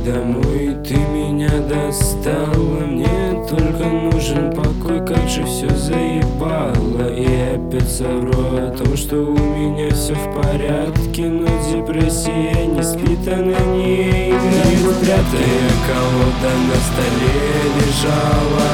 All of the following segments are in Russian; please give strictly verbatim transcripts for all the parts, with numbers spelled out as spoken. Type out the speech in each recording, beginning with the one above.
домой, ты меня достала. Мне только нужен покой, как же все заебало. И опять совру о том, что у меня все в порядке, но депрессия не спит, она не играет. И вот пятая колода на столе лежала,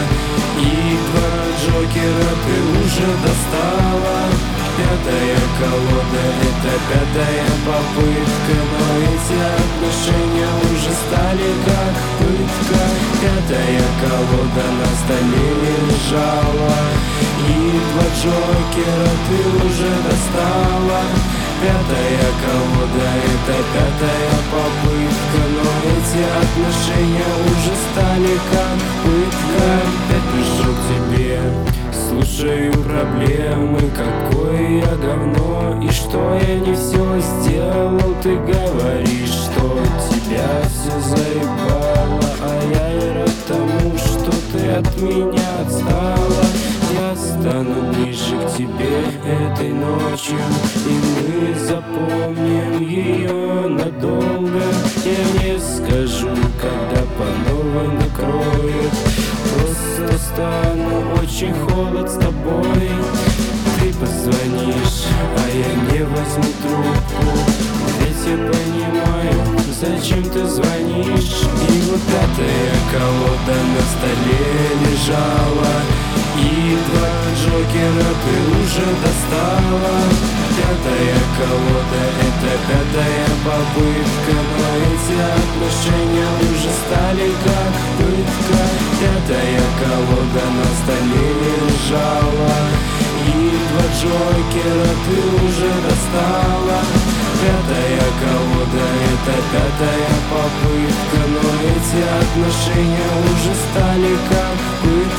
и два джокера ты уже достала. Пятая колода — это пятая попытка, но эти отношения уже стали как пытка. Пятая колода на столе лежала, и два джокера ты уже достала. Пятая колода — это пятая попытка, но эти отношения уже стали как пытка. Опять пришел к тебе, слушаю проблемы, какое я говно и что я не все сделал. Ты говоришь, что тебя все заебало, а я и рад тому, что ты от меня отстала. Я стану ближе к тебе этой ночью, и мы запомним ее надолго. Я не скажу, когда по новой накроет, просто стану очень холод с тобой. Ты позвонишь, а я не возьму трубку, ведь я понимаю, зачем ты звонишь. И вот пятая колода на столе лежала, и два джокера ты уже достала. Пятая колода — это пятая попытка, но эти отношения уже стали как пытка. Пятая колода на столе лежала, и два джокера ты уже достала. Пятая колода — это пятая попытка, но эти отношения уже стали как пытка.